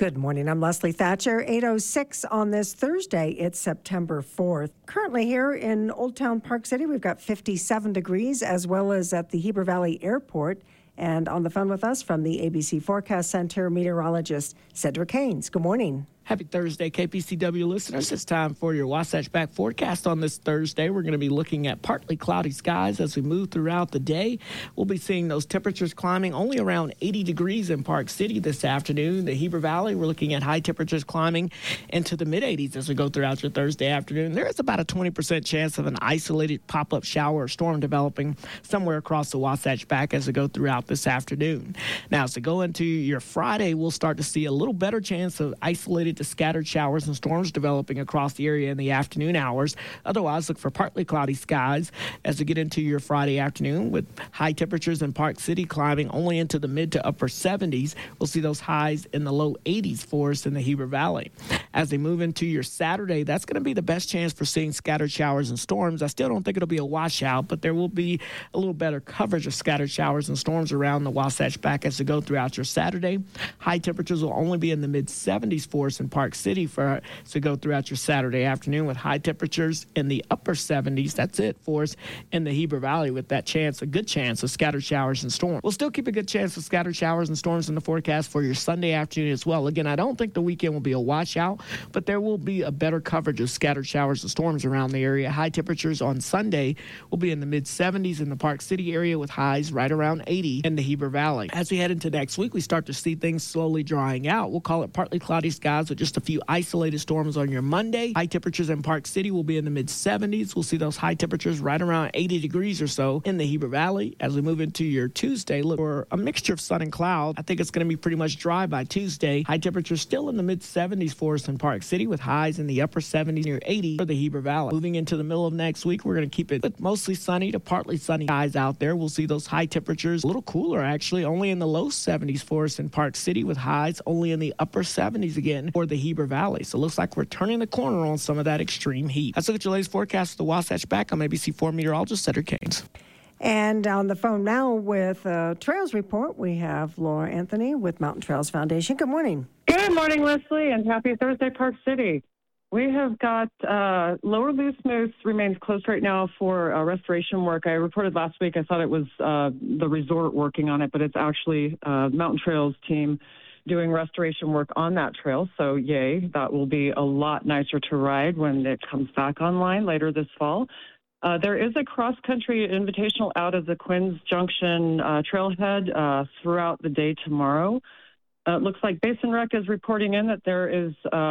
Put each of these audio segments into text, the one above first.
Good morning. I'm Leslie Thatcher. 8:06 on this Thursday. It's September 4th. Currently here in Old Town Park City, we've got 57 degrees, as well as at the Heber Valley Airport. And on the phone with us from the ABC Forecast Center, meteorologist Cedric Haynes. Good morning. Happy Thursday, KPCW listeners. It's time for your Wasatch Back forecast on this Thursday. We're going to be looking at partly cloudy skies as we move throughout the day. We'll be seeing those temperatures climbing only around 80 degrees in Park City this afternoon. The Heber Valley, we're looking at high temperatures climbing into the mid-80s as we go throughout your Thursday afternoon. There is about a 20% chance of an isolated pop-up shower or storm developing somewhere across the Wasatch Back as we go throughout this afternoon. Now, as we go into your Friday, we'll start to see a little better chance of isolated to scattered showers and storms developing across the area in the afternoon hours. Otherwise, look for partly cloudy skies as we get into your Friday afternoon with high temperatures in Park City climbing only into the mid to upper 70s. We'll see those highs in the low 80s for us in the Heber Valley. As they move into your Saturday, that's going to be the best chance for seeing scattered showers and storms. I still don't think it'll be a washout, but there will be a little better coverage of scattered showers and storms around the Wasatch Back as we go throughout your Saturday. High temperatures will only be in the mid 70s for us in Park City as we go throughout your Saturday afternoon with high temperatures in the upper 70s. That's it for us in the Heber Valley with that chance, a good chance of scattered showers and storms. We'll still keep a good chance of scattered showers and storms in the forecast for your Sunday afternoon as well. Again, I don't think the weekend will be a washout, but there will be a better coverage of scattered showers and storms around the area. High temperatures on Sunday will be in the mid 70s in the Park City area with highs right around 80 in the Heber Valley. As we head into next week, we start to see things slowly drying out. We'll call it partly cloudy skies with just a few isolated storms on your Monday. High temperatures in Park City will be in the mid 70s. We'll see those high temperatures right around 80 degrees or so in the Heber Valley. As we move into your Tuesday, look for a mixture of sun and cloud. I think it's going to be pretty much dry by Tuesday. High temperatures still in the mid 70s for us in Park City with highs in the upper 70s near 80 for the Heber Valley. Moving into the middle of next week, we're going to keep it with mostly sunny to partly sunny skies out there. We'll see those high temperatures a little cooler actually, only in the low 70s for us in Park City with highs only in the upper 70s again for the Heber Valley. So it looks like we're turning the corner on some of that extreme heat. Let's look at your latest forecast for the Wasatch Back. I'm ABC4 meteorologist Cedric Haynes. And on the phone now with a Trails Report, we have Laura Anthony with Mountain Trails Foundation. Good morning. Good morning, Leslie, and happy Thursday, Park City. We have got Lower Loose Moose remains closed right now for restoration work. I reported last week I thought it was the resort working on it, but it's actually Mountain Trails team doing restoration work on that trail. So yay, that will be a lot nicer to ride when it comes back online later this fall. There is a cross-country invitational out of the Quinns Junction trailhead throughout the day tomorrow. It looks like Basin Rec is reporting in that there is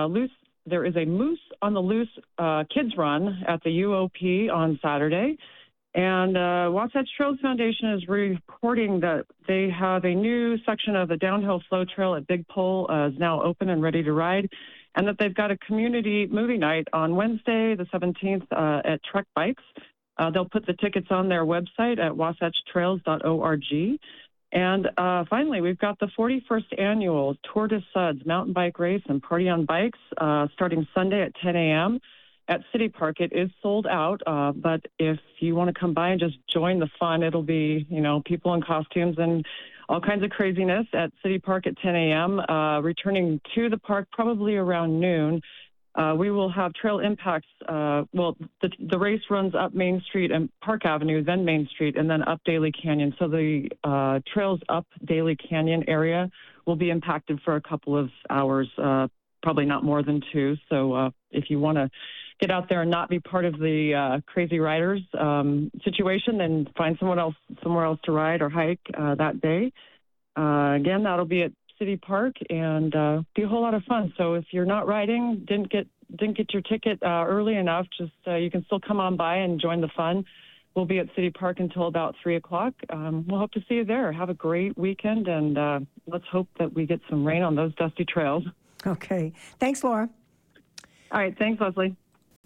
a Moose on the Loose kids run at the UOP on Saturday. And Wasatch Trails Foundation is reporting that they have a new section of the downhill slow trail at Big Pole is now open and ready to ride, and that they've got a community movie night on Wednesday, the 17th, at Trek Bikes. They'll put the tickets on their website at wasatchtrails.org. And finally, we've got the 41st annual Tour de Suds mountain bike race and party on bikes starting Sunday at 10 a.m. at City Park. It is sold out, but if you want to come by and just join the fun, it'll be, people in costumes and all kinds of craziness at City Park at 10 a.m. Returning to the park probably around noon. We will have trail impacts. The race runs up Main Street and Park Avenue, then Main Street, and then up Daly Canyon. So the trails up Daly Canyon area will be impacted for a couple of hours, probably not more than 2. So if you want to get out there and not be part of the crazy riders situation, then find somewhere else to ride or hike that day. Again, that'll be at City Park and be a whole lot of fun. So if you're not riding, didn't get your ticket early enough, just you can still come on by and join the fun. We'll be at City Park until about 3 o'clock. We'll hope to see you there. Have a great weekend, and let's hope that we get some rain on those dusty trails. Okay. Thanks, Laura. All right. Thanks, Leslie.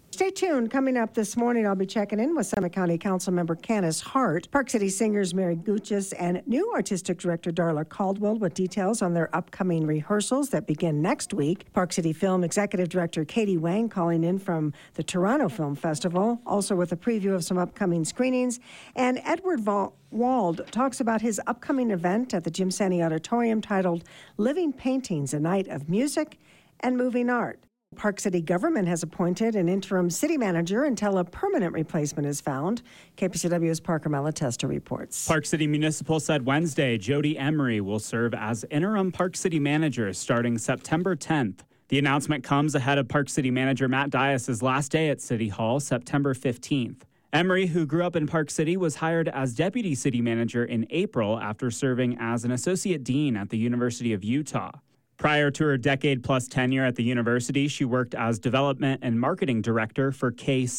Stay tuned. Coming up this morning, I'll be checking in with Summit County Councilmember Candace Hart, Park City singers Mary Guchis, and new artistic director Darla Caldwell with details on their upcoming rehearsals that begin next week. Park City Film Executive Director Katie Wang calling in from the Toronto Film Festival, also with a preview of some upcoming screenings. And Edward Wald talks about his upcoming event at the Jim Sani Auditorium titled Living Paintings, a Night of Music and Moving Art. Park City government has appointed an interim city manager until a permanent replacement is found. KPCW's Parker Malatesta reports. Park City Municipal said Wednesday Jody Emery will serve as interim Park City manager starting September 10th. The announcement comes ahead of Park City manager Matt Dias' last day at City Hall, September 15th. Emery, who grew up in Park City, was hired as deputy city manager in April after serving as an associate dean at the University of Utah. Prior to her decade-plus tenure at the university, she worked as development and marketing director for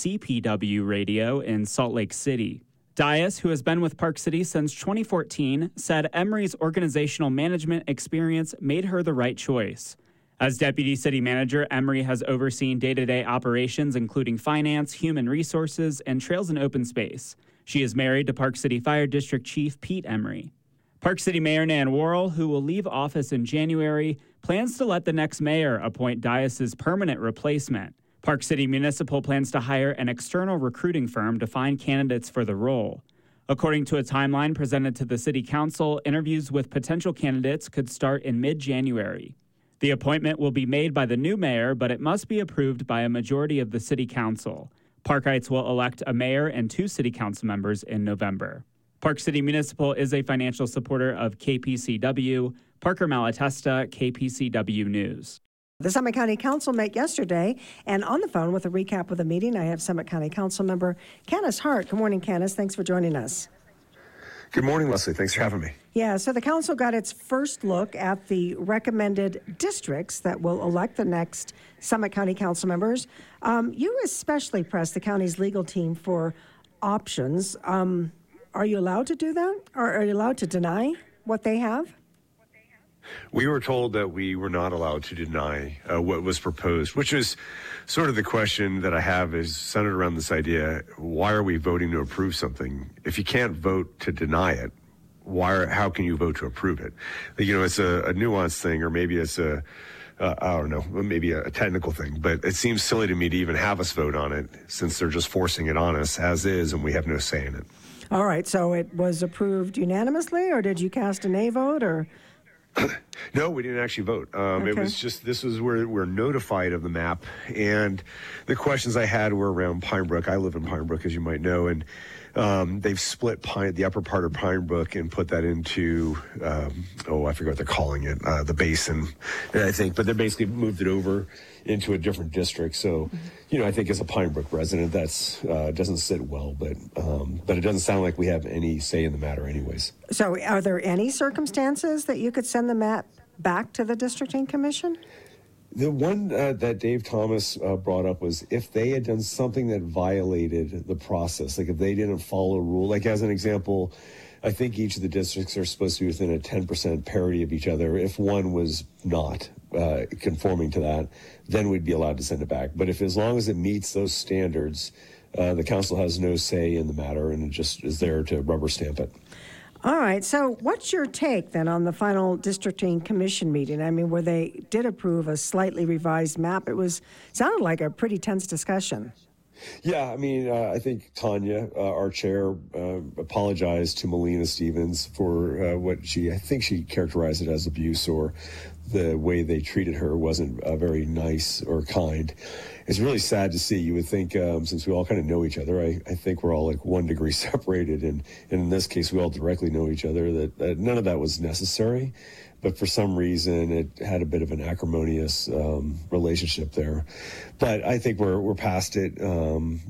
KCPW Radio in Salt Lake City. Dias, who has been with Park City since 2014, said Emery's organizational management experience made her the right choice. As deputy city manager, Emery has overseen day-to-day operations including finance, human resources, and trails and open space. She is married to Park City Fire District Chief Pete Emery. Park City Mayor Nan Worrell, who will leave office in January, plans to let the next mayor appoint Dias' permanent replacement. Park City Municipal plans to hire an external recruiting firm to find candidates for the role. According to a timeline presented to the City Council, interviews with potential candidates could start in mid-January. The appointment will be made by the new mayor, but it must be approved by a majority of the City Council. Parkites will elect a mayor and 2 City Council members in November. Park City Municipal is a financial supporter of KPCW. Parker Malatesta, KPCW News. The Summit County Council met yesterday, and on the phone with a recap of the meeting, I have Summit County Council member Candace Hart. Good morning, Candace. Thanks for joining us. Good morning, Leslie. Thanks for having me. Yeah, so the council got its first look at the recommended districts that will elect the next Summit County Council members. You especially pressed the county's legal team for options. Are you allowed to do that? Or are you allowed to deny what they have? We were told that we were not allowed to deny what was proposed, which is sort of the question that I have is centered around this idea, why are we voting to approve something? If you can't vote to deny it, how can you vote to approve it? You know, it's a nuanced thing, or maybe it's I don't know, maybe a technical thing, but it seems silly to me to even have us vote on it since they're just forcing it on us as is and we have no say in it. All right, so it was approved unanimously, or did you cast a nay vote, or? No, we didn't actually vote. Okay. It was just, this was where we're notified of the map. And the questions I had were around Pine Brook. I live in Pine Brook, as you might know. And they've split the upper part of Pine Brook and put that into, I forget what they're calling it, the basin, I think. But they basically moved it over into a different district. So, you know, I think as a Pine Brook resident, that's doesn't sit well. But it doesn't sound like we have any say in the matter anyways. So are there any circumstances that you could send the map back to the districting commission? The one that Dave Thomas brought up was if they had done something that violated the process, like if they didn't follow a rule, like as an example, I think each of the districts are supposed to be within a 10% parity of each other. If one was not conforming to that, then we'd be allowed to send it back. But if as long as it meets those standards, the council has no say in the matter and it just is there to rubber stamp it. All right. So what's your take then on the final districting commission meeting? I mean, where they did approve a slightly revised map, sounded like a pretty tense discussion. Yeah, I mean, I think Tanya, our chair, apologized to Melina Stevens for what I think she characterized it as abuse, or the way they treated her wasn't very nice or kind. It's really sad to see. You would think, since we all kind of know each other, I think we're all like 1 degree separated, and in this case, we all directly know each other, that none of that was necessary. But for some reason, it had a bit of an acrimonious relationship there. But I think we're past it, and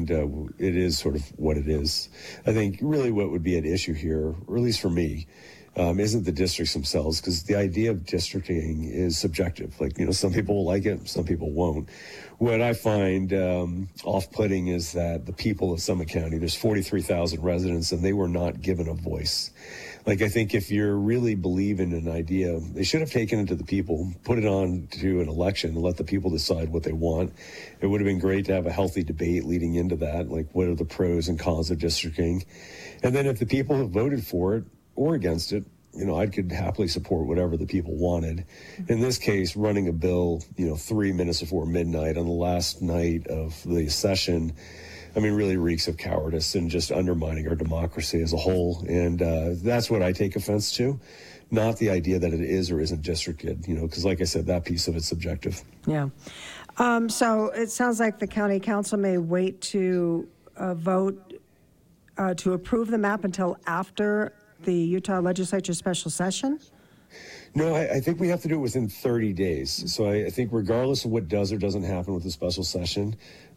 it is sort of what it is. I think really what would be at issue here, or at least for me, isn't the districts themselves, because the idea of districting is subjective. Like, you know, some people will like it, some people won't. What I find off-putting is that the people of Summit County, there's 43,000 residents, and they were not given a voice. Like, I think if you're really believing in an idea, they should have taken it to the people, put it on to an election, and let the people decide what they want. It would have been great to have a healthy debate leading into that, like what are the pros and cons of districting. And then if the people have voted for it or against it, I could happily support whatever the people wanted. In this case, running a bill, 3 minutes before midnight on the last night of the session, really reeks of cowardice and just undermining our democracy as a whole. And that's what I take offense to, not the idea that it is or isn't districted, because like I said, that piece of it's subjective. Yeah. So it sounds like the county council may wait to vote to approve the map until after the Utah legislature special session? No, I think we have to do it within 30 days. So I think regardless of what does or doesn't happen with the special session,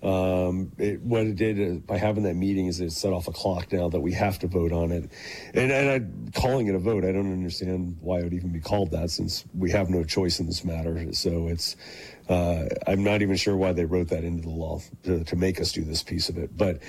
what it did by having that meeting is it set off a clock now that we have to vote on it. And I'm calling it a vote. I don't understand why it would even be called that, since we have no choice in this matter. So it's, I'm not even sure why they wrote that into the law to make us do this piece of it. But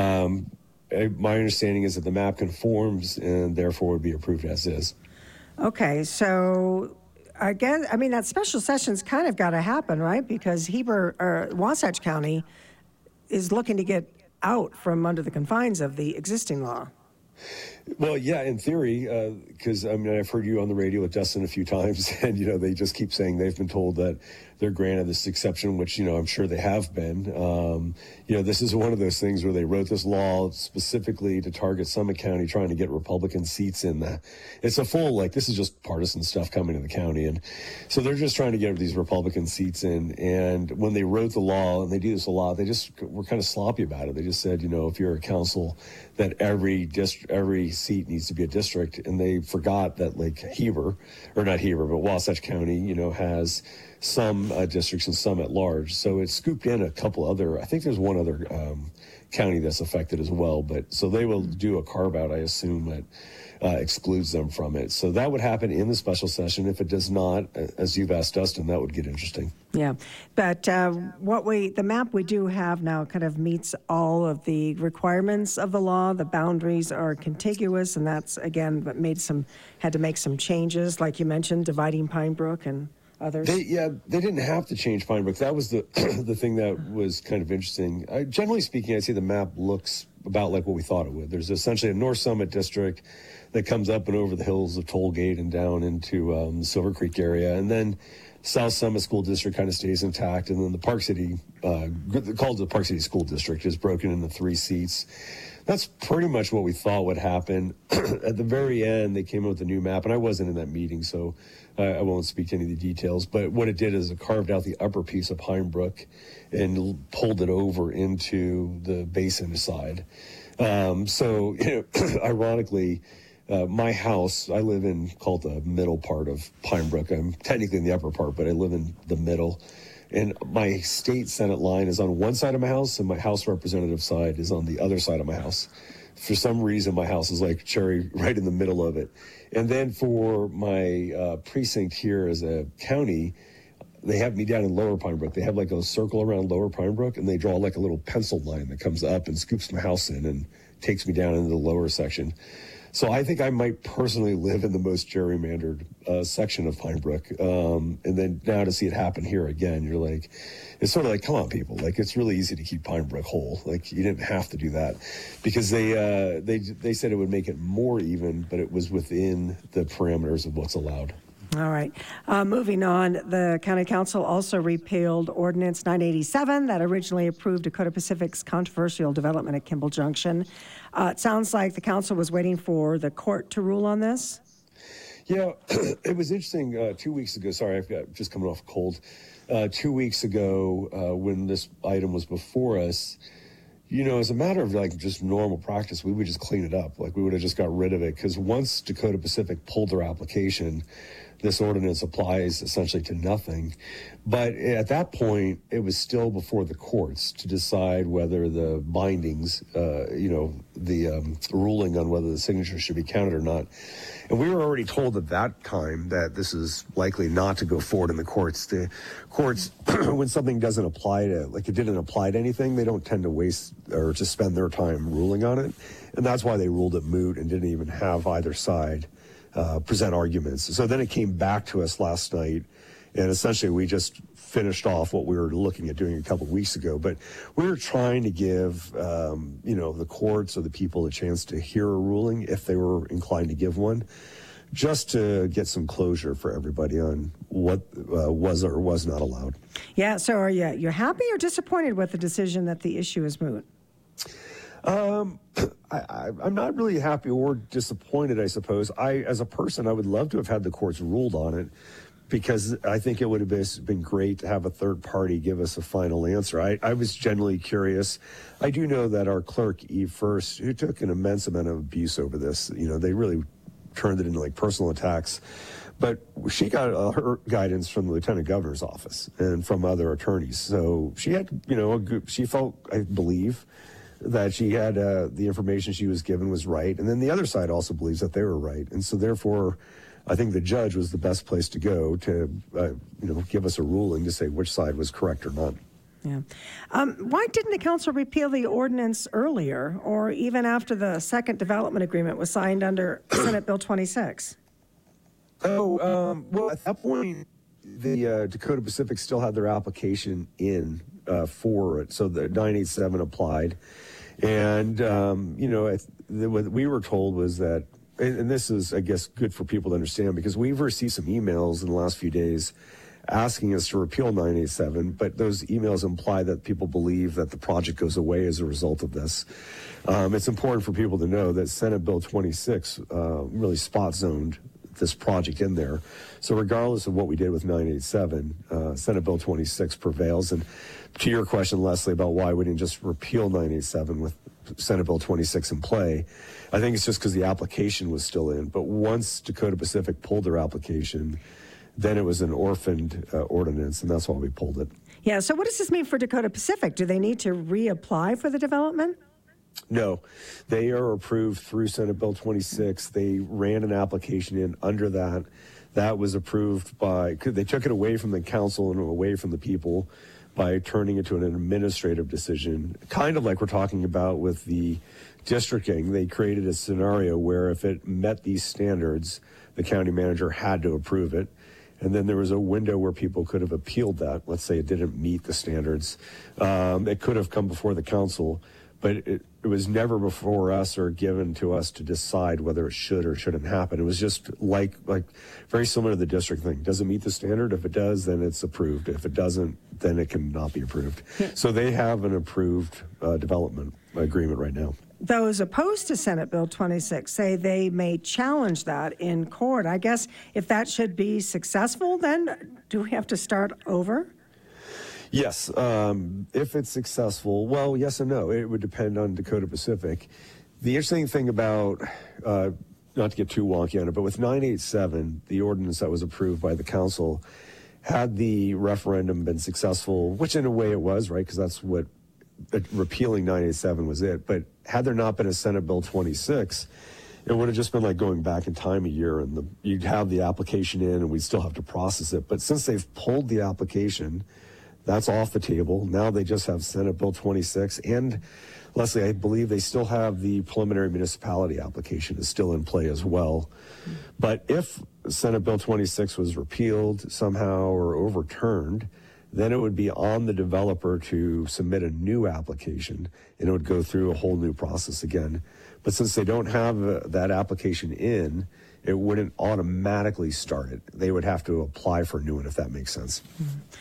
my understanding is that the map conforms and therefore would be approved as is. Okay, so I guess, that special session's kind of got to happen, right? Because Wasatch County is looking to get out from under the confines of the existing law. Well, yeah, in theory, because I've heard you on the radio with Dustin a few times, and they just keep saying they've been told that they're granted this exception, which I'm sure they have been. This is one of those things where they wrote this law specifically to target Summit County, trying to get Republican seats in that. It's a full, this is just partisan stuff coming to the county, and so they're just trying to get these Republican seats in. And when they wrote the law, and they do this a lot, they just were kind of sloppy about it. They just said, if you're a council, that every seat needs to be a district, and they forgot that Wasatch County, has some districts and some at large. So it scooped in a couple other, I think there's one other county that's affected as well, but so they will do a carve out, I assume, that excludes them from it. So that would happen in the special session. If it does not, as you've asked Dustin, that would get interesting. Yeah, but the map we do have now kind of meets all of the requirements of the law. The boundaries are contiguous, and that's again what had to make some changes, like you mentioned, dividing Pine Brook and others. They didn't have to change Pine Brook. That was the the thing that was kind of interesting. Generally speaking, I'd say the map looks about like what we thought it would. There's essentially a North Summit district that comes up and over the hills of Tollgate and down into the Silver Creek area, and then South Summit School District kind of stays intact, and then the Park City, called the Park City School District, is broken into 3 seats. That's pretty much what we thought would happen. At the very end, they came up with a new map, and I wasn't in that meeting, so I won't speak to any of the details. But what it did is it carved out the upper piece of Pine Brook and pulled it over into the basin side. So, ironically, my house, I live in called the middle part of Pine Brook. I'm technically in the upper part, but I live in the middle. And my state Senate line is on one side of my house, and my House representative side is on the other side of my house. For some reason, my house is like cherry right in the middle of it. And then for my precinct here as a county, they have me down in Lower Pine Brook. They have like a circle around Lower Pine Brook, and they draw like a little pencil line that comes up and scoops my house in and takes me down into the lower section. So I think I might personally live in the most gerrymandered section of Pine Brook. And then now to see it happen here again, you're like, it's sort of like, come on, people. Like, it's really easy to keep Pine Brook whole. Like, you didn't have to do that, because they said it would make it more even, but it was within the parameters of what's allowed. All right. Moving on, the County Council also repealed Ordinance 987 that originally approved Dakota Pacific's controversial development at Kimball Junction. It sounds like the council was waiting for the court to rule on this. Yeah, it was interesting 2 weeks ago. Sorry, I've got just coming off a cold. 2 weeks ago, when this item was before us, as a matter of like just normal practice, we would just clean it up. Like, we would have just got rid of it, because once Dakota Pacific pulled their application, this ordinance applies essentially to nothing. But at that point, it was still before the courts to decide whether the bindings, the ruling on whether the signature should be counted or not. And we were already told at that time that this is likely not to go forward in the courts. The courts, when something doesn't apply to, like it didn't apply to anything, they don't tend to waste or to spend their time ruling on it. And that's why they ruled it moot and didn't even have either side present arguments. So then it came back to us last night, and essentially we just finished off what we were looking at doing a couple of weeks ago. But we were trying to give, the courts or the people a chance to hear a ruling if they were inclined to give one, just to get some closure for everybody on what was or was not allowed. Yeah, so are you're happy or disappointed with the decision that the issue is moot? I'm not really happy or disappointed, I suppose. As a person, I would love to have had the courts ruled on it, because I think it would have been great to have a third party give us a final answer. I was genuinely curious. I do know that our clerk, Eve First, who took an immense amount of abuse over this, they really turned it into like personal attacks. But she got her guidance from the lieutenant governor's office and from other attorneys. So she had, she felt, I believe, that she had the information she was given was right. And then the other side also believes that they were right. And so therefore, I think the judge was the best place to go to, give us a ruling to say which side was correct or not. Yeah. Why didn't the council repeal the ordinance earlier, or even after the second development agreement was signed under Senate Bill 26? Well, at that point, the Dakota Pacific still had their application in for it, so the 987 applied. And, what we were told was that, and this is, I guess, good for people to understand, because we've received some emails in the last few days asking us to repeal 987, but those emails imply that people believe that the project goes away as a result of this. It's important for people to know that Senate Bill 26 really spot zoned this project in there. So regardless of what we did with 987, Senate Bill 26 prevails. And to your question, Leslie, about why we didn't just repeal 987 with Senate Bill 26 in play, I think it's just because the application was still in. But once Dakota Pacific pulled their application, then it was an orphaned ordinance, and that's why we pulled it. Yeah, so what does this mean for Dakota Pacific? Do they need to reapply for the development? No, they are approved through Senate Bill 26. They ran an application in under that. That was approved they took it away from the council and away from the people by turning it to an administrative decision, kind of like we're talking about with the districting. They created a scenario where if it met these standards, the county manager had to approve it. And then there was a window where people could have appealed that. Let's say it didn't meet the standards. It could have come before the council, but it was never before us or given to us to decide whether it should or shouldn't happen. It was just like very similar to the district thing. Does it meet the standard? If it does, then it's approved. If it doesn't, then it cannot be approved. So they have an approved development agreement right now. Those opposed to Senate Bill 26 say they may challenge that in court. I guess if that should be successful, then do we have to start over? Yes. If it's successful, well, yes and no. It would depend on Dakota Pacific. The interesting thing about, not to get too wonky on it, but with 987, the ordinance that was approved by the council, had the referendum been successful, which in a way it was, right? Because that's what repealing 987 was it. But had there not been a Senate Bill 26, it would have just been like going back in time a year, and you'd have the application in and we'd still have to process it. But since they've pulled the application, that's off the table. Now they just have Senate Bill 26. And Leslie, I believe they still have the preliminary municipality application is still in play as well. But if Senate Bill 26 was repealed somehow or overturned, then it would be on the developer to submit a new application, and it would go through a whole new process again. But since they don't have that application in, it wouldn't automatically start it. They would have to apply for a new one, if that makes sense.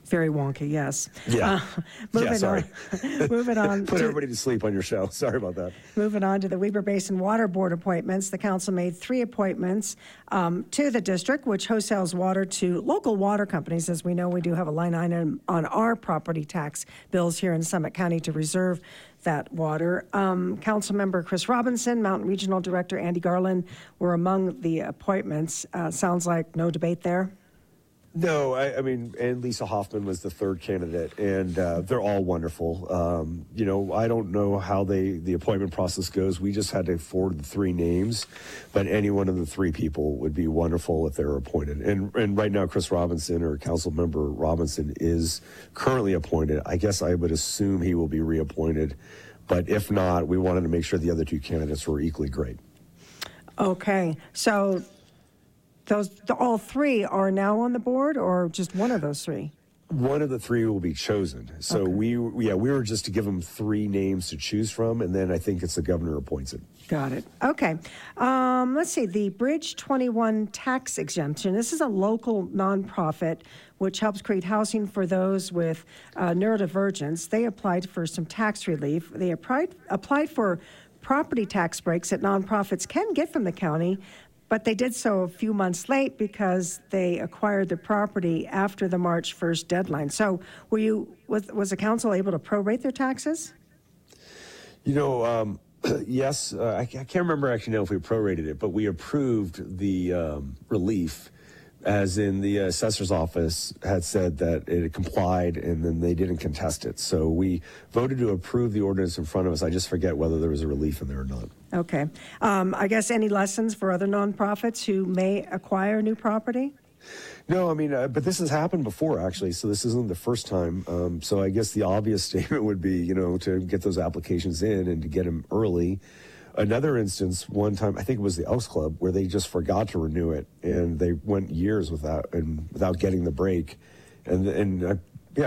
Very wonky, yes. Yeah. Moving sorry. on. Moving on. Put everybody to sleep on your show. Sorry about that. Moving on to the Weber Basin Water Board appointments. The council made 3 appointments to the district, which wholesales water to local water companies. As we know, we do have a line item on our property tax bills here in Summit County to reserve that water. Councilmember Chris Robinson, Mountain Regional Director Andy Garland were among the appointments. Sounds like no debate there. No, I mean, and Lisa Hoffman was the 3rd candidate, and they're all wonderful. I don't know how the appointment process goes. We just had to forward the 3 names, but any one of the 3 people would be wonderful if they were appointed. And right now, Chris Robinson, or Councilmember Robinson, is currently appointed. I guess I would assume he will be reappointed, but if not, we wanted to make sure the other 2 candidates were equally great. Okay, so all 3 are now on the board, or just one of those 3? One of the 3 will be chosen. So Okay. we were just to give them 3 names to choose from, and then I think it's the governor appoints it. Got it. Okay. Let's see. The Bridge 21 tax exemption. This is a local nonprofit which helps create housing for those with neurodivergence. They applied for some tax relief. They applied for property tax breaks that nonprofits can get from the county, but they did so a few months late because they acquired the property after the March 1st deadline. So was the council able to prorate their taxes? Yes. I can't remember actually now if we prorated it, but we approved the relief, as in the assessor's office had said that it had complied, and then they didn't contest it. So we voted to approve the ordinance in front of us. I just forget whether there was a relief in there or not. Okay. I guess any lessons for other nonprofits who may acquire new property? No, I mean, but this has happened before, actually, so this isn't the first time. So I guess the obvious statement would be, to get those applications in and to get them early. Another instance, one time, I think it was the Elks Club, where they just forgot to renew it, and they went years without getting the break. And I'm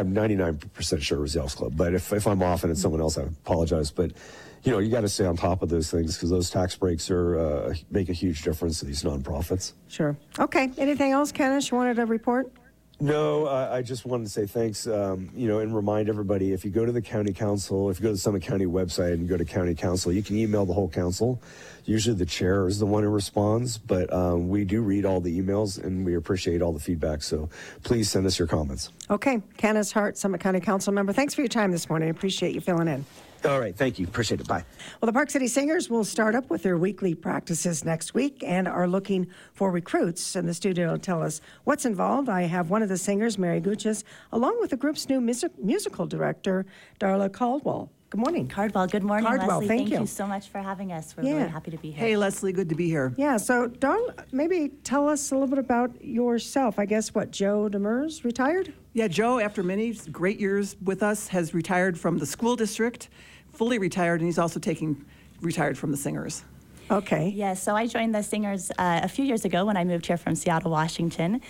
99% sure it was the Elks Club. But if I'm off and it's someone else, I apologize. But you got to stay on top of those things, because those tax breaks make a huge difference to these nonprofits. Sure. Okay. Anything else, Kenish, you wanted to report? No, I just wanted to say thanks, and remind everybody, if you go to the county council, if you go to the Summit County website and you go to county council, you can email the whole council. Usually the chair is the one who responds, but we do read all the emails and we appreciate all the feedback. So please send us your comments. Okay. Kenish Hart, Summit County Council member. Thanks for your time this morning. I appreciate you filling in. All right. Thank you. Appreciate it. Bye. Well, the Park City Singers will start up with their weekly practices next week and are looking for recruits in the studio to tell us what's involved. I have one of the singers, Mary Guches, along with the group's new musical director, Darla Caldwell. Good morning. Cardwell, good morning, Cardwell, Leslie. thank you you so much for having us. We're really happy to be here. Hey, Leslie, good to be here. Yeah, so Darla, maybe tell us a little bit about yourself. I guess, Joe Demers retired? Yeah, Joe, after many great years with us, has retired from the school district, fully retired, and he's also retired from the Singers. Okay. Yes, so I joined the Singers a few years ago when I moved here from Seattle, Washington,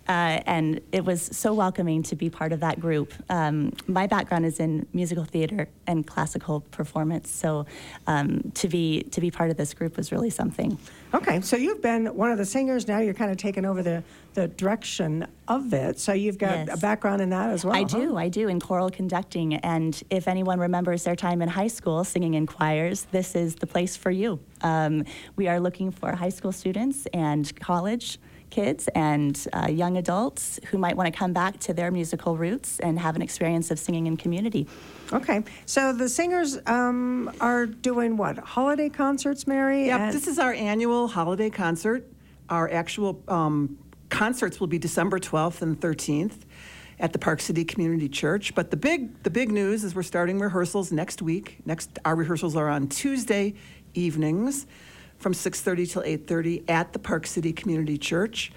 and it was so welcoming to be part of that group. My background is in musical theater and classical performance, so to be part of this group was really something. Okay, so you've been one of the singers. Now you're kind of taking over the direction of it. So you've got a background in that as well. I do in choral conducting. And if anyone remembers their time in high school singing in choirs, this is the place for you. We are looking for high school students and college kids and young adults who might want to come back to their musical roots and have an experience of singing in community. Okay, so the singers are doing what? Holiday concerts, Mary? Yeah, this is our annual holiday concert. Our actual concerts will be December 12th and 13th at the Park City Community Church. But the big news is we're starting rehearsals next week. Our rehearsals are on Tuesday evenings from 6:30 till 8:30 at the Park City Community Church.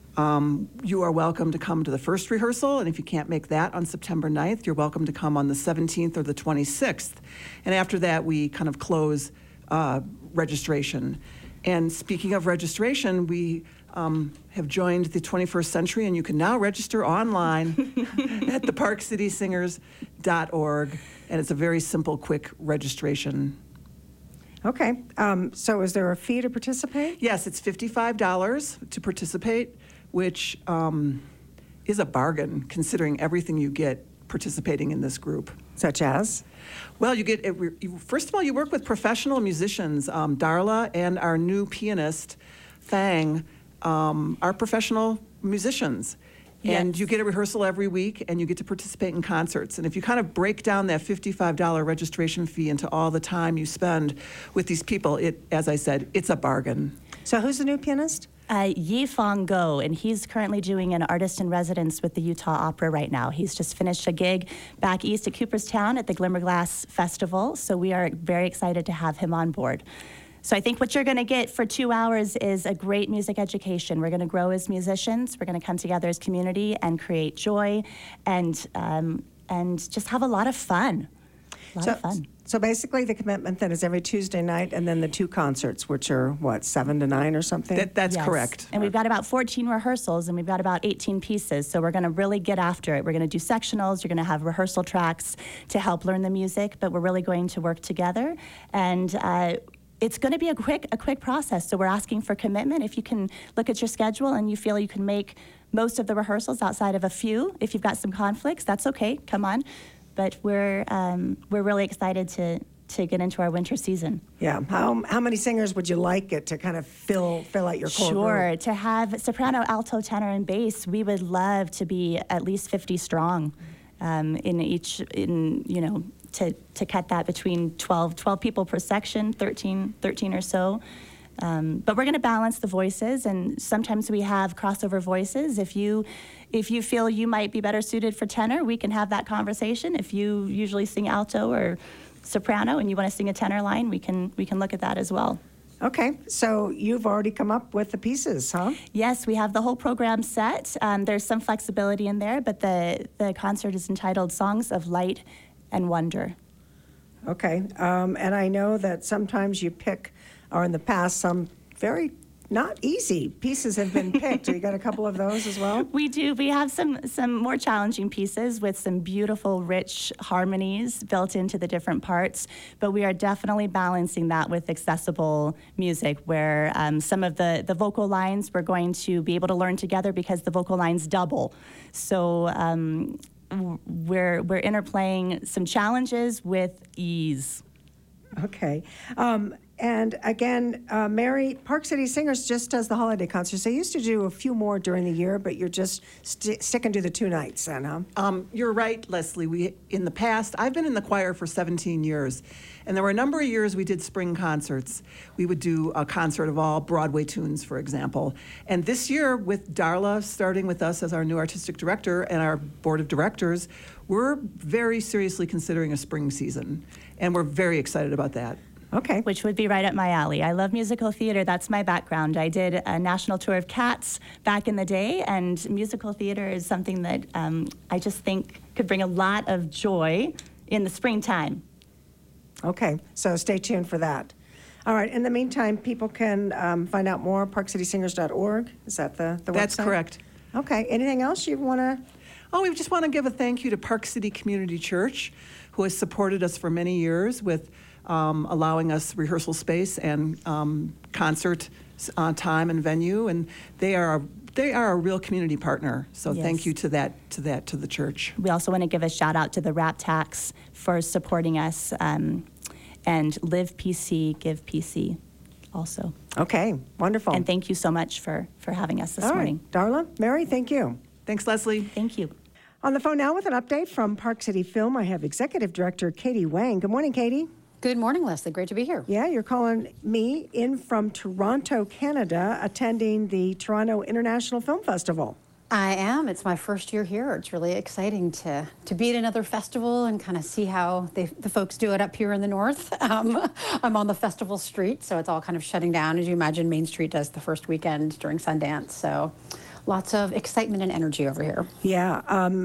You are welcome to come to the first rehearsal, and if you can't make that on September 9th, you're welcome to come on the 17th or the 26th. And after that, we kind of close registration. And speaking of registration, we have joined the 21st century, and you can now register online at theparkcitysingers.org, and it's a very simple, quick registration. Okay, so is there a fee to participate? Yes, it's $55 to participate, which is a bargain considering everything you get participating in this group. Such as? Well, first of all, you work with professional musicians. Darla and our new pianist, Fang, are professional musicians. And Yes. you get a rehearsal every week, and you get to participate in concerts. And if you kind of break down that $55 registration fee into all the time you spend with these people, as I said, it's a bargain. So who's the new pianist? Yi Fong Go, and he's currently doing an artist in residence with the Utah Opera right now. He's just finished a gig back east at Cooperstown at the Glimmerglass Festival, so we are very excited to have him on board. So I think what you're going to get for 2 hours is a great music education. We're going to grow as musicians. We're going to come together as community and create joy, and just have a lot of fun. A lot of fun. So basically, the commitment then is every Tuesday night, and then the 2 concerts, which are what, 7 to 9 or something? That's Yes. correct. And we've got about 14 rehearsals, and we've got about 18 pieces. So we're going to really get after it. We're going to do sectionals. You're going to have rehearsal tracks to help learn the music, but we're really going to work together. And it's going to be a quick process. So we're asking for commitment. If you can look at your schedule and you feel you can make most of the rehearsals outside of a few, if you've got some conflicts, that's okay. Come on. But we're really excited to get into our winter season. Yeah. How many singers would you like it to kind of fill out your core Sure. group? To have soprano, alto, tenor, and bass, we would love to be at least 50 strong to cut that between 12 people per section, 13 or so. But we're going to balance the voices, and sometimes we have crossover voices. If you feel you might be better suited for tenor, we can have that conversation. If you usually sing alto or soprano and you want to sing a tenor line, we can look at that as well. Okay. So you've already come up with the pieces, huh? Yes, we have the whole program set. There's some flexibility in there, but the concert is entitled Songs of Light and Wonder. Okay. And I know that sometimes you pick, or in the past, some very not easy pieces have been picked. You got a couple of those as well? We do. We have some more challenging pieces with some beautiful, rich harmonies built into the different parts. But we are definitely balancing that with accessible music, where some of the vocal lines we're going to be able to learn together because the vocal lines double. So we're interplaying some challenges with ease. Okay. And again, Mary, Park City Singers just does the holiday concerts. They used to do a few more during the year, but you're just sticking to the 2 nights then, huh? You're right, Leslie. In the past, I've been in the choir for 17 years, and there were a number of years we did spring concerts. We would do a concert of all Broadway tunes, for example. And this year, with Darla starting with us as our new artistic director and our board of directors, we're very seriously considering a spring season, and we're very excited about that. Okay. Which would be right up my alley. I love musical theater. That's my background. I did a national tour of Cats back in the day, and musical theater is something that I just think could bring a lot of joy in the springtime. Okay. So stay tuned for that. All right. In the meantime, people can find out more, parkcitysingers.org. Is that the website? That's correct. Okay. Anything else you want to? Oh, we just want to give a thank you to Park City Community Church, who has supported us for many years with allowing us rehearsal space and concert time and venue, and they are a real community partner. So Yes. thank you to the church. We also want to give a shout out to the Rap Tax for supporting us, and Live PC, Give PC also. Okay. Wonderful. And thank you so much for having us this All morning. right. Darla, Mary, thank you. Thanks, Leslie. Thank you. On the phone now with an update from Park City Film, I have Executive Director Katie Wang. Good morning, Katie. Good morning, Leslie. Great to be here. Yeah, you're calling me in from Toronto, Canada, attending the Toronto International Film Festival. I am. It's my first year here. It's really exciting to be at another festival and kind of see how the folks do it up here in the north. I'm on the festival street, so it's all kind of shutting down. As you imagine, Main Street does the first weekend during Sundance. So lots of excitement and energy over here. Yeah.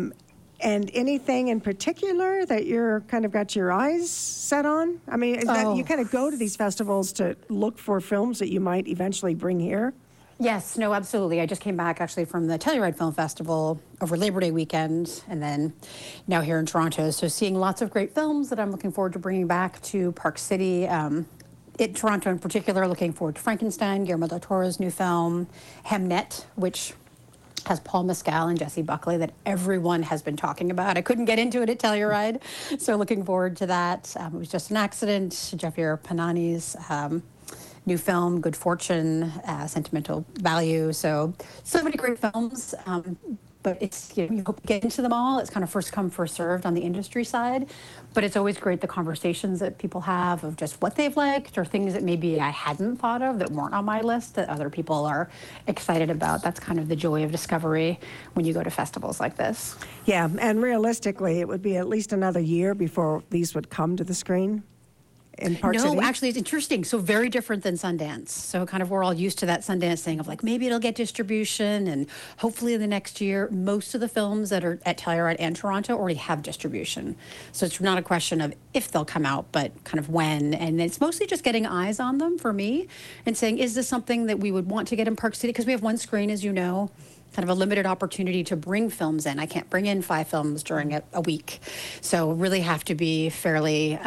And anything in particular that you're kind of got your eyes set on? I mean, is that you kind of go to these festivals to look for films that you might eventually bring here? Yes, no, absolutely. I just came back actually from the Telluride Film Festival over Labor Day weekend, and then now here in Toronto. So seeing lots of great films that I'm looking forward to bringing back to Park City. Toronto in particular, looking forward to Frankenstein, Guillermo del Toro's new film, Hemnet, which has Paul Mescal and Jessie Buckley that everyone has been talking about. I couldn't get into it at Telluride, so looking forward to that. It was Just an Accident, Javier Panani's new film, Good Fortune, Sentimental Value. So many great films. But it's, you hope to get into them all. It's kind of first come, first served on the industry side. But it's always great the conversations that people have of just what they've liked or things that maybe I hadn't thought of that weren't on my list that other people are excited about. That's kind of the joy of discovery when you go to festivals like this. Yeah, and realistically, it would be at least another year before these would come to the screen in Park City? No, actually, it's interesting. So very different than Sundance. So kind of we're all used to that Sundance thing of like maybe it'll get distribution and hopefully in the next year. Most of the films that are at Telluride and Toronto already have distribution. So it's not a question of if they'll come out, but kind of when. And it's mostly just getting eyes on them for me and saying, is this something that we would want to get in Park City? Because we have one screen, as you know, kind of a limited opportunity to bring films in. I can't bring in 5 films during a week. So really have to be fairly,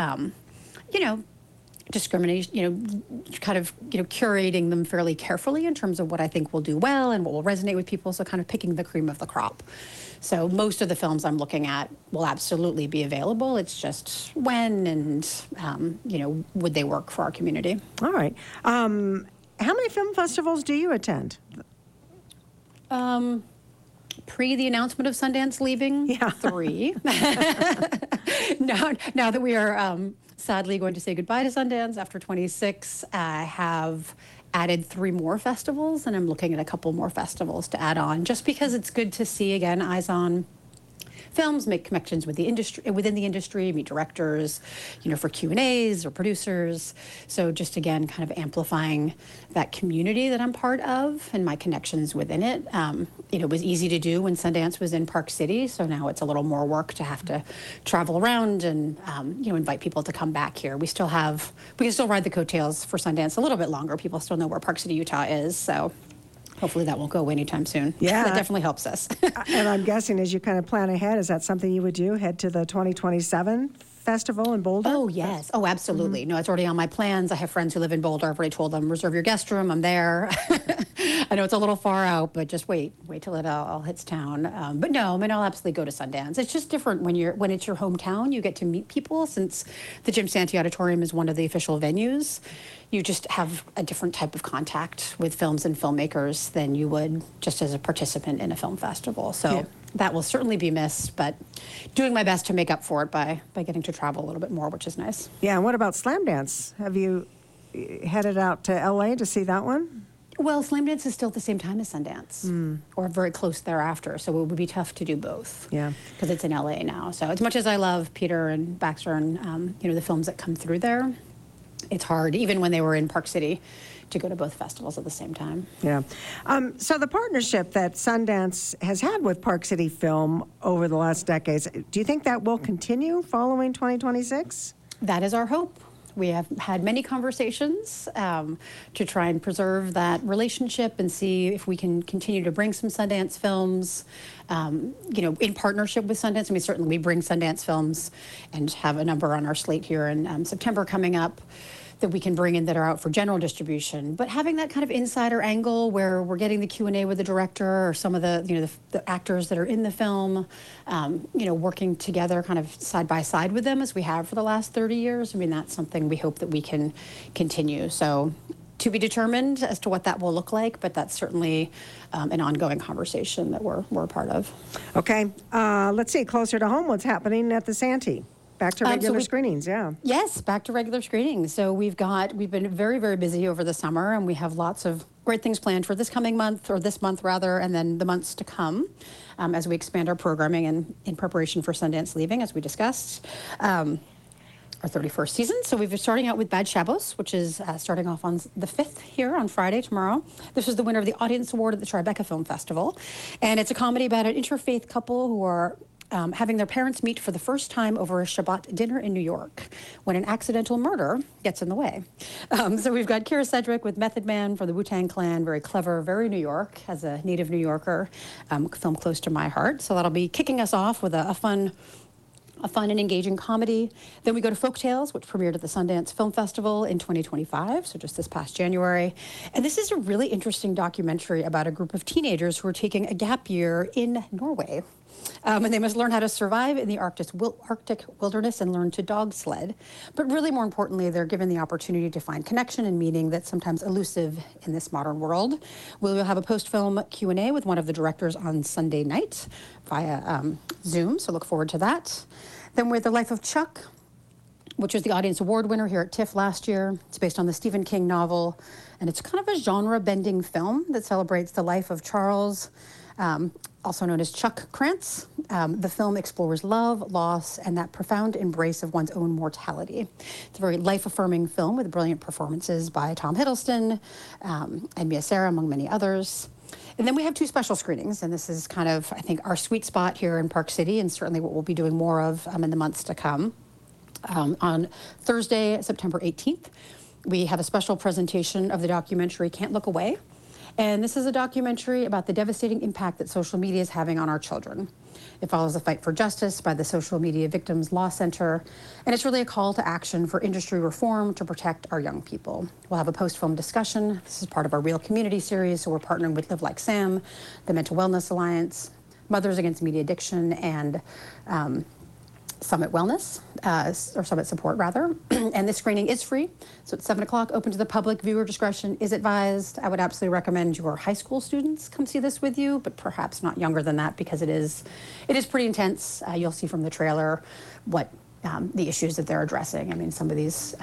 discrimination, kind of, curating them fairly carefully in terms of what I think will do well and what will resonate with people. So kind of picking the cream of the crop. So most of the films I'm looking at will absolutely be available. It's just when and, would they work for our community? All right. How many film festivals do you attend? Pre the announcement of Sundance leaving, 3. now that we are sadly going to say goodbye to Sundance after 26, I have added 3 more festivals, and I'm looking at a couple more festivals to add on, just because it's good to see, again, eyes on films, make connections with the industry, within the industry, meet directors, for Q&As or producers. So just, again, kind of amplifying that community that I'm part of and my connections within it. It was easy to do when Sundance was in Park City, so now it's a little more work to have to travel around and, invite people to come back here. We can still ride the coattails for Sundance a little bit longer. People still know where Park City, Utah is, so hopefully that won't go away anytime soon. Yeah. That definitely helps us. And I'm guessing as you kind of plan ahead, is that something you would do? Head to the 2027 festival in Boulder? Oh, yes. Oh, absolutely. No, it's already on my plans. I have friends who live in Boulder. I've already told them, reserve your guest room. I'm there. I know it's a little far out, but just wait till it all hits town. But no, I'll absolutely go to Sundance. It's just different when it's your hometown. You get to meet people since the Jim Santee Auditorium is one of the official venues. You just have a different type of contact with films and filmmakers than you would just as a participant in a film festival. So that will certainly be missed, but doing my best to make up for it by getting to travel a little bit more, which is nice. Yeah, and what about Slamdance? Have you headed out to LA to see that one? Well, Slamdance is still at the same time as Sundance, or very close thereafter, so it would be tough to do both. Yeah, because it's in LA now. So as much as I love Peter and Baxter and the films that come through there, it's hard, even when they were in Park City, to go to both festivals at the same time. Yeah. So the partnership that Sundance has had with Park City Film over the last decades, do you think that will continue following 2026? That is our hope. We have had many conversations to try and preserve that relationship and see if we can continue to bring some Sundance films, in partnership with Sundance. I mean, certainly we bring Sundance films and have a number on our slate here in September coming up that we can bring in that are out for general distribution. But having that kind of insider angle where we're getting the Q&A with the director or some of the actors that are in the film, working together kind of side by side with them as we have for the last 30 years. I mean, that's something we hope that we can continue. So to be determined as to what that will look like, but that's certainly an ongoing conversation that we're a part of. Okay. Let's see, closer to home, what's happening at the Santee? Back to regular screenings, yeah. Yes, back to regular screenings. So we've been very, very busy over the summer, and we have lots of great things planned for this month rather, and then the months to come as we expand our programming and in preparation for Sundance leaving, as we discussed. Our 31st season. So we've been starting out with Bad Shabbos, which is starting off on the 5th here on Friday, tomorrow. This is the winner of the Audience Award at the Tribeca Film Festival. And it's a comedy about an interfaith couple who are having their parents meet for the first time over a Shabbat dinner in New York when an accidental murder gets in the way. So we've got Kira Sedgwick with Method Man from the Wu-Tang Clan, very clever, very New York, as a native New Yorker, film close to my heart. So that'll be kicking us off with a fun a fun and engaging comedy. Then we go to Folktales, which premiered at the Sundance Film Festival in 2025, so just this past January. And this is a really interesting documentary about a group of teenagers who are taking a gap year in Norway. And they must learn how to survive in the Arctic wilderness and learn to dog sled. But really, more importantly, they're given the opportunity to find connection and meaning that's sometimes elusive in this modern world. We will have a post-film Q&A with one of the directors on Sunday night via Zoom, so look forward to that. Then we have The Life of Chuck, which was the Audience Award winner here at TIFF last year. It's based on the Stephen King novel, and it's kind of a genre-bending film that celebrates the life of Charles, also known as Chuck Krantz. The film explores love, loss, and that profound embrace of one's own mortality. It's a very life-affirming film with brilliant performances by Tom Hiddleston and Mia Sara, among many others. And then we have 2 special screenings, and this is kind of, I think, our sweet spot here in Park City, and certainly what we'll be doing more of in the months to come. On Thursday, September 18th, we have a special presentation of the documentary Can't Look Away. And this is a documentary about the devastating impact that social media is having on our children. It follows the fight for justice by the Social Media Victims Law Center, and it's really a call to action for industry reform to protect our young people. We'll have a post-film discussion. This is part of our Real Community series, so we're partnering with Live Like Sam, the Mental Wellness Alliance, Mothers Against Media Addiction, and Summit Wellness, or Summit Support, rather. And this screening is free, so it's 7 o'clock, open to the public. Viewer discretion is advised. I would absolutely recommend your high school students come see this with you, but perhaps not younger than that, because it is pretty intense. You'll see from the trailer what the issues that they're addressing. I mean, some of these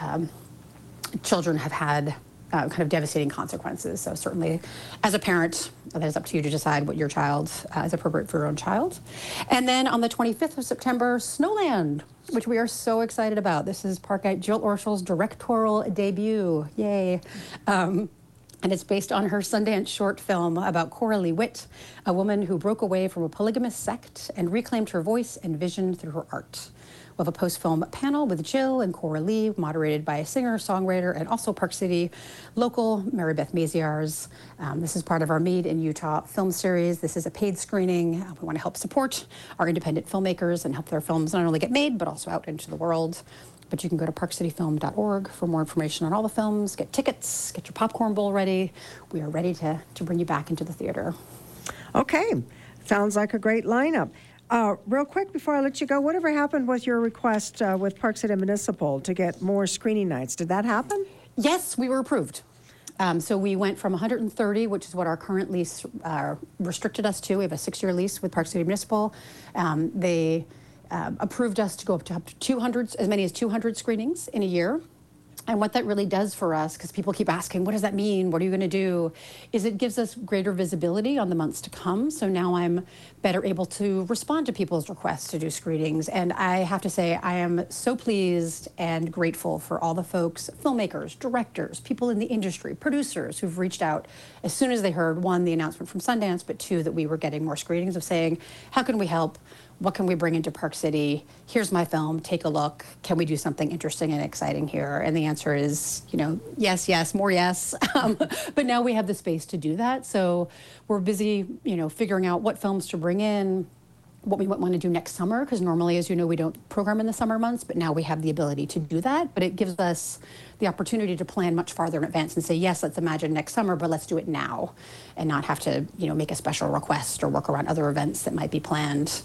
children have had kind of devastating consequences. So certainly, as a parent, that is up to you to decide what your child is appropriate for your own child. And then on the 25th of September, Snowland, which we are so excited about. This is Parkite Jill Orschel's directorial debut. Yay. And it's based on her Sundance short film about Coralie Witt, a woman who broke away from a polygamous sect and reclaimed her voice and vision through her art. We'll have a post-film panel with Jill and Coralie, moderated by a singer, songwriter, and also Park City local, Mary Beth Maziarz. This is part of our Made in Utah film series. This is a paid screening. We want to help support our independent filmmakers and help their films not only get made, but also out into the world. But you can go to parkcityfilm.org for more information on all the films, get tickets, get your popcorn bowl ready. We are ready to bring you back into the theater. Okay, sounds like a great lineup. Real quick before I let you go, whatever happened with your request with Park City Municipal to get more screening nights? Did that happen? Yes, we were approved. So we went from 130, which is what our current lease restricted us to. We have a 6-year lease with Park City Municipal. They approved us to go up to 200, as many as 200 screenings in a year. And what that really does for us, because people keep asking, what does that mean? What are you going to do? Is it gives us greater visibility on the months to come. So now I'm better able to respond to people's requests to do screenings. And I have to say, I am so pleased and grateful for all the folks, filmmakers, directors, people in the industry, producers who've reached out as soon as they heard, 1, the announcement from Sundance, but 2, that we were getting more screenings, of saying, how can we help? What can we bring into Park City? Here's my film, take a look. Can we do something interesting and exciting here? And the answer is, yes, yes, more yes. But now we have the space to do that. So we're busy, figuring out what films to bring in, what we want to do next summer, because normally, as you know, we don't program in the summer months, but now we have the ability to do that. But it gives us the opportunity to plan much farther in advance and say, yes, let's imagine next summer, but let's do it now, and not have to, make a special request or work around other events that might be planned,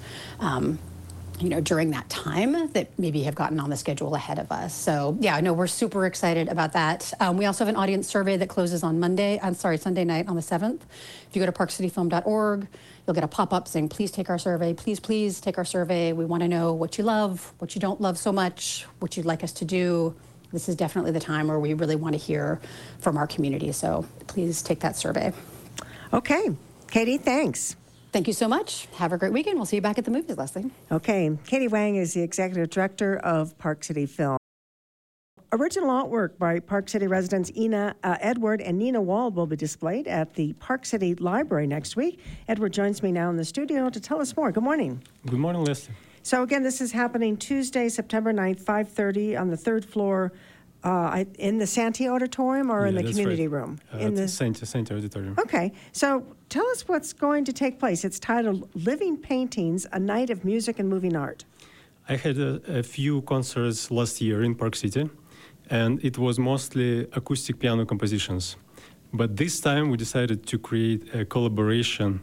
during that time that maybe have gotten on the schedule ahead of us. So yeah, no, we're super excited about that. We also have an audience survey that closes on Sunday night on the 7th. If you go to parkcityfilm.org, you'll get a pop-up saying, please take our survey. Please take our survey. We want to know what you love, what you don't love so much, what you'd like us to do. This is definitely the time where we really want to hear from our community. So please take that survey. Okay. Katie, thanks. Thank you so much. Have a great weekend. We'll see you back at the movies, Leslie. Okay. Katie Wang is the executive director of Park City Film. Original artwork by Park City residents Ina Edward and Nina Wald will be displayed at the Park City Library next week. Edward joins me now in the studio to tell us more. Good morning. Good morning, Leslie. So again, this is happening Tuesday, September 9th, 5:30 on the 3rd floor in the Santee Auditorium or in the community room? In the Santee Auditorium. Okay. So tell us what's going to take place. It's titled Living Paintings, A Night of Music and Moving Art. I had a few concerts last year in Park City, and it was mostly acoustic piano compositions. But this time we decided to create a collaboration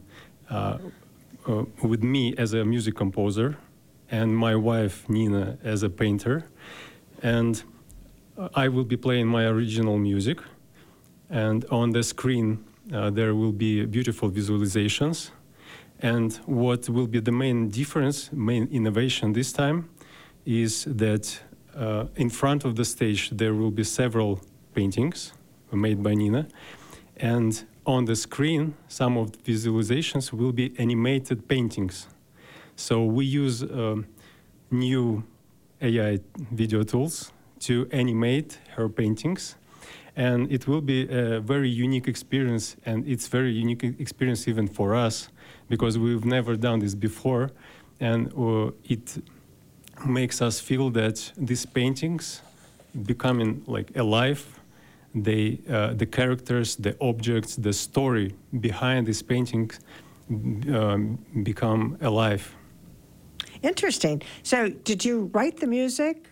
with me as a music composer and my wife Nina as a painter. And I will be playing my original music. And on the screen there will be beautiful visualizations. And what will be the main difference, main innovation this time, is that in front of the stage there will be several paintings made by Nina. And on the screen, some of the visualizations will be animated paintings. So we use new AI video tools to animate her paintings. And it will be a very unique experience, and it's very unique experience even for us, because we've never done this before. And it makes us feel that these paintings becoming like alive. The characters, the objects, the story behind these paintings become alive. Interesting. So did you write the music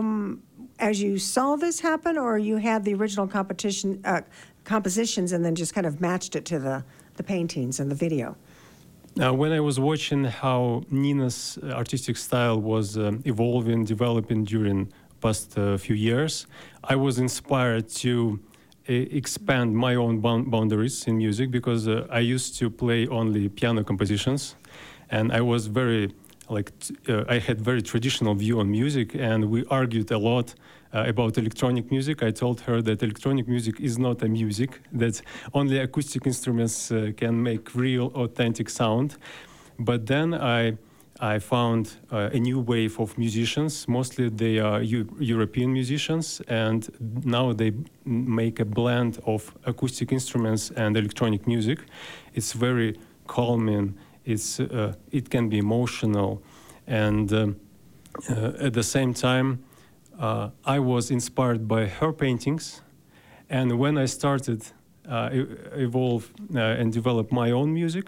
as you saw this happen, or you had the original compositions and then just kind of matched it to the paintings and the video? When I was watching how Nina's artistic style was evolving, developing during past few years, I was inspired to expand my own boundaries in music, because I used to play only piano compositions, and I was very I had very traditional view on music, and we argued a lot about electronic music. I told her that electronic music is not a music, that only acoustic instruments can make real, authentic sound. But then I found a new wave of musicians. Mostly they are European musicians, and now they make a blend of acoustic instruments and electronic music. It's very calming. It can be emotional, and at the same time, I was inspired by her paintings. And when I started evolve and develop my own music,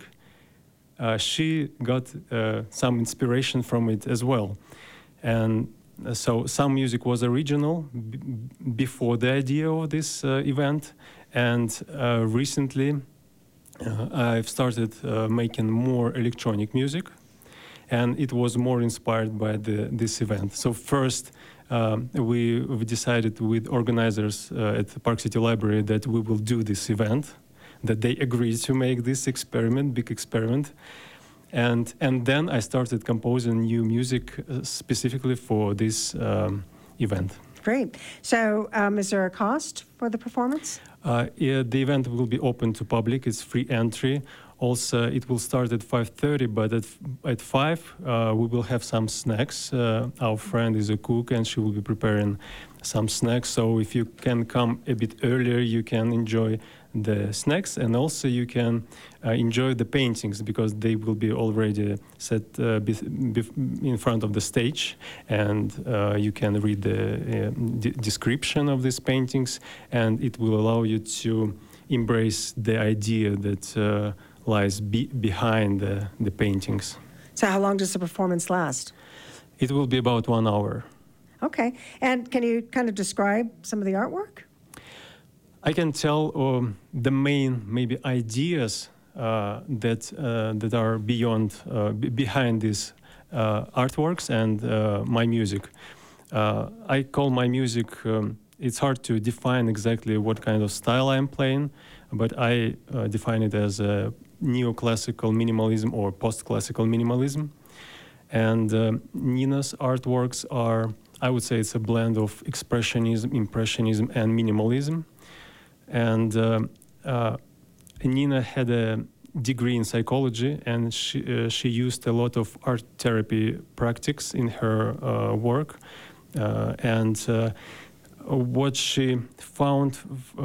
she got some inspiration from it as well. And so some music was original before the idea of this event, and recently I've started making more electronic music, and it was more inspired by this event. So first, we decided with organizers at the Park City Library that we will do this event, that they agreed to make this big experiment. And then I started composing new music specifically for this event. Great. So is there a cost for the performance? Yeah, the event will be open to public. It's free entry. Also, it will start at 5:30, but at 5, we will have some snacks. Our friend is a cook, and she will be preparing some snacks. So if you can come a bit earlier, you can enjoy the snacks, and also you can enjoy the paintings, because they will be already set in front of the stage, and you can read the description of these paintings, and it will allow you to embrace the idea that lies behind the paintings. So how long does the performance last? It will be about 1 hour. Okay. And can you kind of describe some of the artwork? I can tell the main maybe ideas that are behind these artworks and my music. I call my music, it's hard to define exactly what kind of style I'm playing, but I define it as neoclassical minimalism or post-classical minimalism. And Nina's artworks are, I would say it's a blend of expressionism, impressionism, and minimalism. And Nina had a degree in psychology, and she used a lot of art therapy practices in her work. And what she found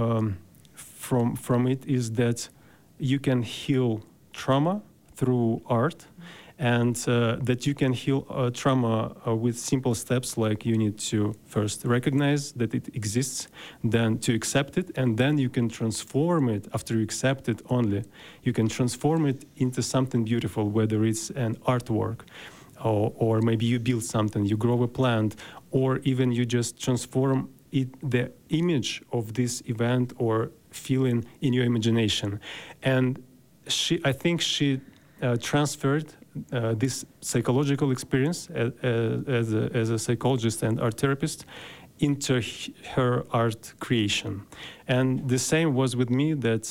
from it is that you can heal trauma through art, and that you can heal trauma with simple steps, like you need to first recognize that it exists, then to accept it, and then you can transform it. After you accept it only, you can transform it into something beautiful, whether it's an artwork. or maybe you build something, you grow a plant, or even you just transform the image of this event or feeling in your imagination. And I think she transferred this psychological experience as a psychologist and art therapist into her art creation. And the same was with me, that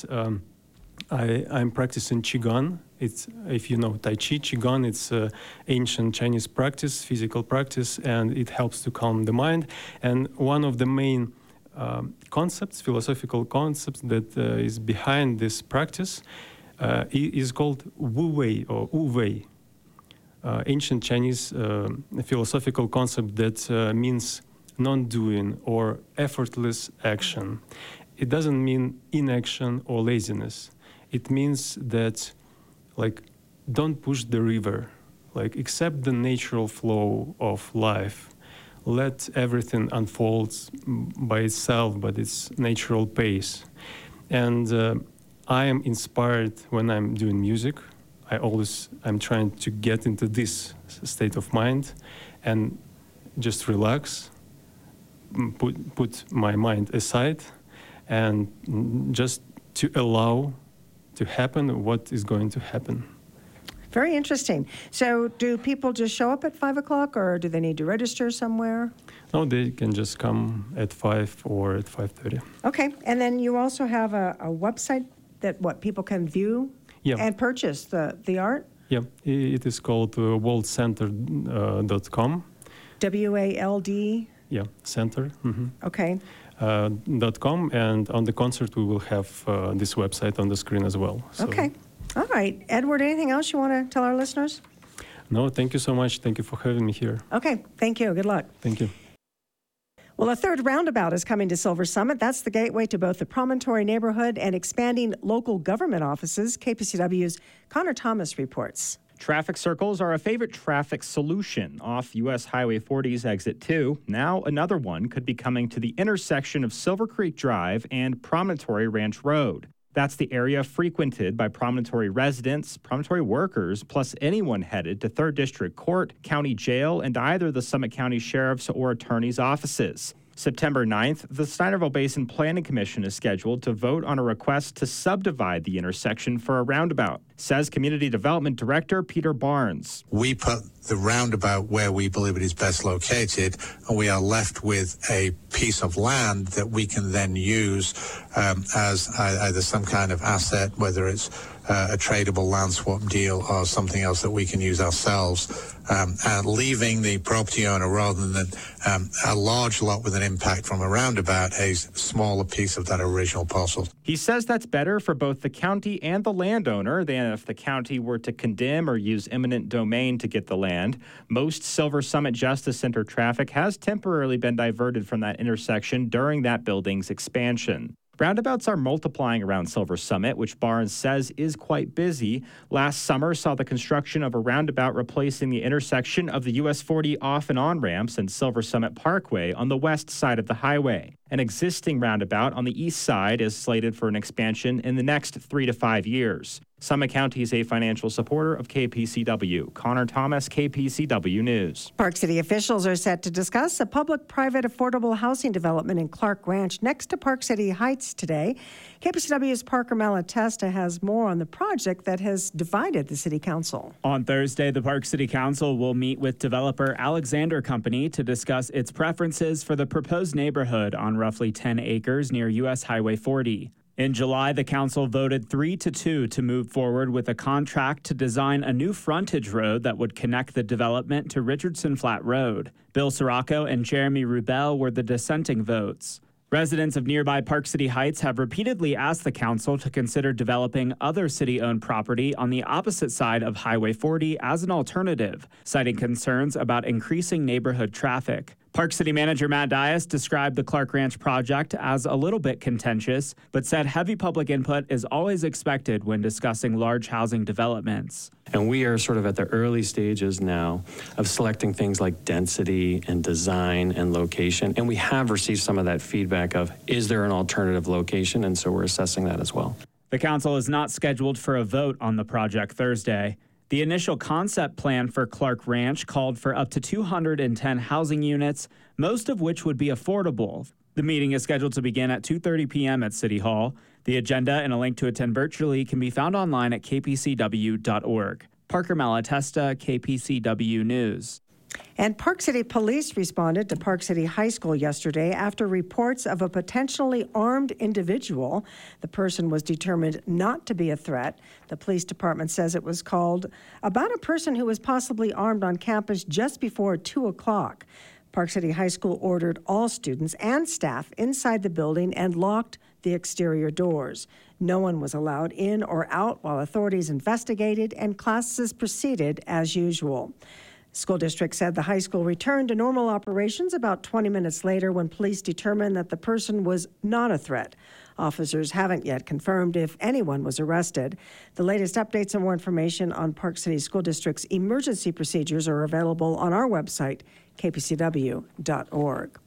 I'm practicing Qigong. It's, if you know Tai Chi, Qigong, it's ancient Chinese practice, physical practice, and it helps to calm the mind. And one of the main concepts, philosophical concepts that is behind this practice is called Wu Wei or Wu Wei. Ancient Chinese philosophical concept that means non-doing or effortless action. It doesn't mean inaction or laziness. It means that, like, don't push the river, like, accept the natural flow of life. Let everything unfold by itself, but its natural pace. And I am inspired when I'm doing music. I'm trying to get into this state of mind and just relax, put my mind aside, and just to allow to happen what is going to happen. Very interesting. So do people just show up at 5 o'clock, or do they need to register somewhere? No, they can just come at 5 or at 5:30. Okay. And then you also have a website that people can view and purchase the art? Yeah, it is called waldcenter.com. WALD? Yeah, center. Mm-hmm. Okay. .com, and on the concert we will have this website on the screen as well. So. Okay. All right. Edward, anything else you want to tell our listeners? No, thank you so much. Thank you for having me here. Okay. Thank you. Good luck. Thank you. Well, a third roundabout is coming to Silver Summit. That's the gateway to both the Promontory neighborhood and expanding local government offices. KPCW's Connor Thomas reports. Traffic circles are a favorite traffic solution off U.S. Highway 40's Exit 2. Now another one could be coming to the intersection of Silver Creek Drive and Promontory Ranch Road. That's the area frequented by Promontory residents, Promontory workers, plus anyone headed to 3rd District Court, County Jail, and either the Summit County Sheriff's or Attorney's offices. September 9th, the Steinerville Basin Planning Commission is scheduled to vote on a request to subdivide the intersection for a roundabout, says Community Development Director Peter Barnes. We put the roundabout where we believe it is best located, and we are left with a piece of land that we can then use as either some kind of asset, whether it's a tradable land swap deal or something else that we can use ourselves, and leaving the property owner, rather than a large lot with an impact from a roundabout, a smaller piece of that original parcel. He says that's better for both the county and the landowner than if the county were to condemn or use eminent domain to get the land. Most Silver Summit Justice Center traffic has temporarily been diverted from that intersection during that building's expansion. Roundabouts are multiplying around Silver Summit, which Barnes says is quite busy. Last summer saw the construction of a roundabout replacing the intersection of the US 40 off and on ramps and Silver Summit Parkway on the west side of the highway. An existing roundabout on the east side is slated for an expansion in the next 3 to 5 years. Summit County is a financial supporter of KPCW. Connor Thomas, KPCW News. Park City officials are set to discuss a public-private affordable housing development in Clark Ranch next to Park City Heights today. KPCW's Parker Malatesta has more on the project that has divided the City Council. On Thursday, the Park City Council will meet with developer Alexander Company to discuss its preferences for the proposed neighborhood on roughly 10 acres near U.S. Highway 40. In July, the council voted 3-2 to move forward with a contract to design a new frontage road that would connect the development to Richardson Flat Road. Bill Sirocco and Jeremy Rubel were the dissenting votes. Residents of nearby Park City Heights have repeatedly asked the council to consider developing other city-owned property on the opposite side of Highway 40 as an alternative, citing concerns about increasing neighborhood traffic. Park City Manager Matt Dias described the Clark Ranch project as a little bit contentious, but said heavy public input is always expected when discussing large housing developments. And we are sort of at the early stages now of selecting things like density and design and location. And we have received some of that feedback of, is there an alternative location? And so we're assessing that as well. The council is not scheduled for a vote on the project Thursday. The initial concept plan for Clark Ranch called for up to 210 housing units, most of which would be affordable. The meeting is scheduled to begin at 2:30 p.m. at City Hall. The agenda and a link to attend virtually can be found online at kpcw.org. Parker Malatesta, KPCW News. And Park City Police responded to Park City High School yesterday after reports of a potentially armed individual. The person was determined not to be a threat. The police department says it was called about a person who was possibly armed on campus just before 2 o'clock. Park City High School ordered all students and staff inside the building and locked the exterior doors. No one was allowed in or out while authorities investigated, and classes proceeded as usual. School district said the high school returned to normal operations about 20 minutes later when police determined that the person was not a threat. Officers haven't yet confirmed if anyone was arrested. The latest updates and more information on Park City School District's emergency procedures are available on our website, kpcw.org.